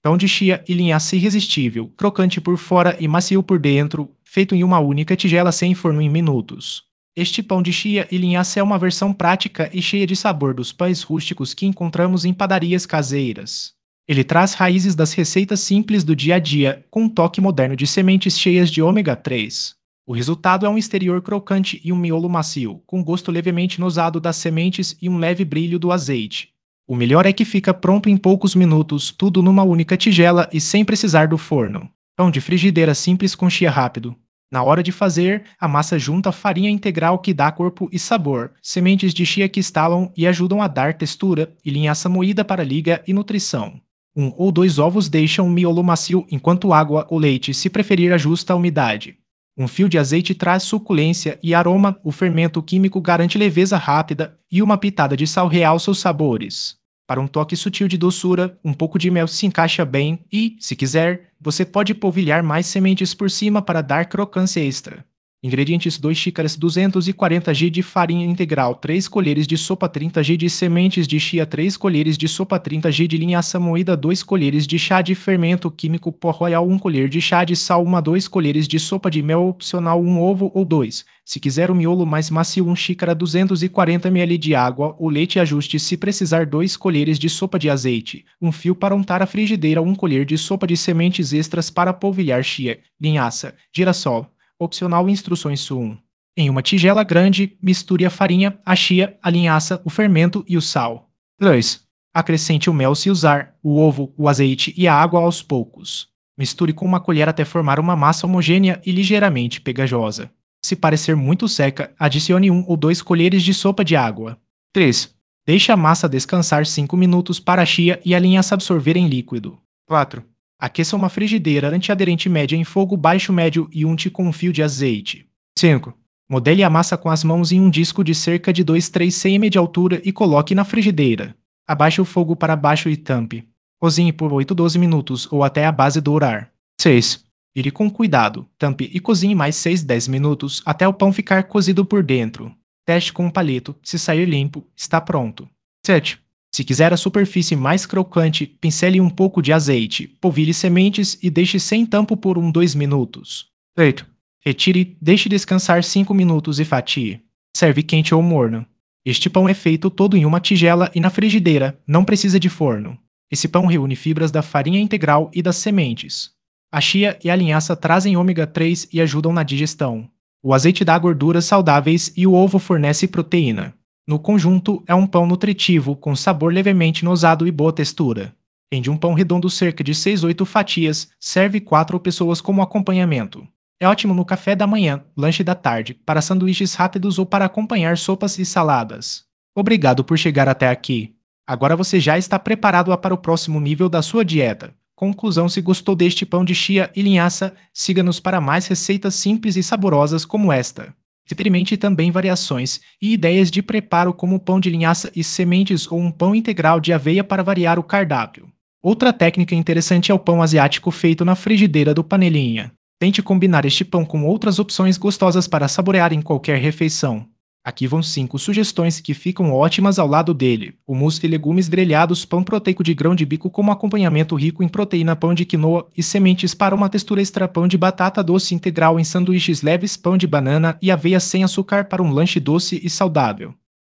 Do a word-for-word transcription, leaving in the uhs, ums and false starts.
Pão de chia e linhaça irresistível, crocante por fora e macio por dentro, feito em uma única tigela sem forno em minutos. Este pão de chia e linhaça é uma versão prática e cheia de sabor dos pães rústicos que encontramos em padarias caseiras. Ele traz raízes das receitas simples do dia a dia, com um toque moderno de sementes cheias de ômega três. O resultado é um exterior crocante e um miolo macio, com gosto levemente nosado das sementes e um leve brilho do azeite. O melhor é que fica pronto em poucos minutos, tudo numa única tigela e sem precisar do forno. Pão de frigideira simples com chia rápido. Na hora de fazer, a massa junta a farinha integral que dá corpo e sabor, sementes de chia que estalam e ajudam a dar textura, e linhaça moída para liga e nutrição. Um ou dois ovos deixam o miolo macio, enquanto água ou leite, se preferir, ajusta a umidade. Um fio de azeite traz suculência e aroma, o fermento químico garante leveza rápida e uma pitada de sal realça os sabores. Para um toque sutil de doçura, um pouco de mel se encaixa bem e, se quiser, você pode polvilhar mais sementes por cima para dar crocância extra. Ingredientes: duas xícaras duzentos e quarenta gramas de farinha integral, três colheres de sopa trinta gramas de sementes de chia, três colheres de sopa trinta gramas de linhaça moída, duas colheres de chá de fermento químico pó royal, uma colher de chá de sal, uma a duas colheres de sopa de mel opcional, um ovo ou dois. Se quiser o miolo mais macio, uma xícara duzentos e quarenta mililitros de água, o leite ajuste se precisar, duas colheres de sopa de azeite, um fio para untar a frigideira, uma colher de sopa de sementes extras para polvilhar chia, linhaça, girassol. Opcional. Instruções um. Em uma tigela grande, misture a farinha, a chia, a linhaça, o fermento e o sal. dois. Acrescente o mel se usar, o ovo, o azeite e a água aos poucos. Misture com uma colher até formar uma massa homogênea e ligeiramente pegajosa. Se parecer muito seca, adicione um ou dois colheres de sopa de água. três. Deixe a massa descansar cinco minutos para a chia e a linhaça absorverem líquido. quatro. Aqueça uma frigideira antiaderente média em fogo baixo-médio e unte com um fio de azeite. cinco. Modele a massa com as mãos em um disco de cerca de dois a três centímetros de altura e coloque na frigideira. Abaixe o fogo para baixo e tampe. Cozinhe por oito a doze minutos ou até a base dourar. seis. Vire com cuidado, tampe e cozinhe mais seis a dez minutos até o pão ficar cozido por dentro. Teste com um palito, se sair limpo, está pronto. sete. Se quiser a superfície mais crocante, pincele um pouco de azeite, polvilhe sementes e deixe sem tampo por um a dois minutos. oito. Retire, deixe descansar cinco minutos e fatie. Serve quente ou morno. Este pão é feito todo em uma tigela e na frigideira, não precisa de forno. Esse pão reúne fibras da farinha integral e das sementes. A chia e a linhaça trazem ômega três e ajudam na digestão. O azeite dá gorduras saudáveis e o ovo fornece proteína. No conjunto, é um pão nutritivo, com sabor levemente nosado e boa textura. Rende um pão redondo cerca de seis a oito fatias, serve quatro pessoas como acompanhamento. É ótimo no café da manhã, lanche da tarde, para sanduíches rápidos ou para acompanhar sopas e saladas. Obrigado por chegar até aqui. Agora você já está preparado para o próximo nível da sua dieta. Conclusão: se gostou deste pão de chia e linhaça, siga-nos para mais receitas simples e saborosas como esta. Experimente também variações e ideias de preparo como pão de linhaça e sementes ou um pão integral de aveia para variar o cardápio. Outra técnica interessante é o pão asiático feito na frigideira do panelinha. Tente combinar este pão com outras opções gostosas para saborear em qualquer refeição. Aqui vão cinco sugestões que ficam ótimas ao lado dele: hummus e legumes grelhados, pão proteico de grão de bico como acompanhamento rico em proteína, pão de quinoa e sementes para uma textura extra, pão de batata doce integral em sanduíches leves, pão de banana e aveia sem açúcar para um lanche doce e saudável.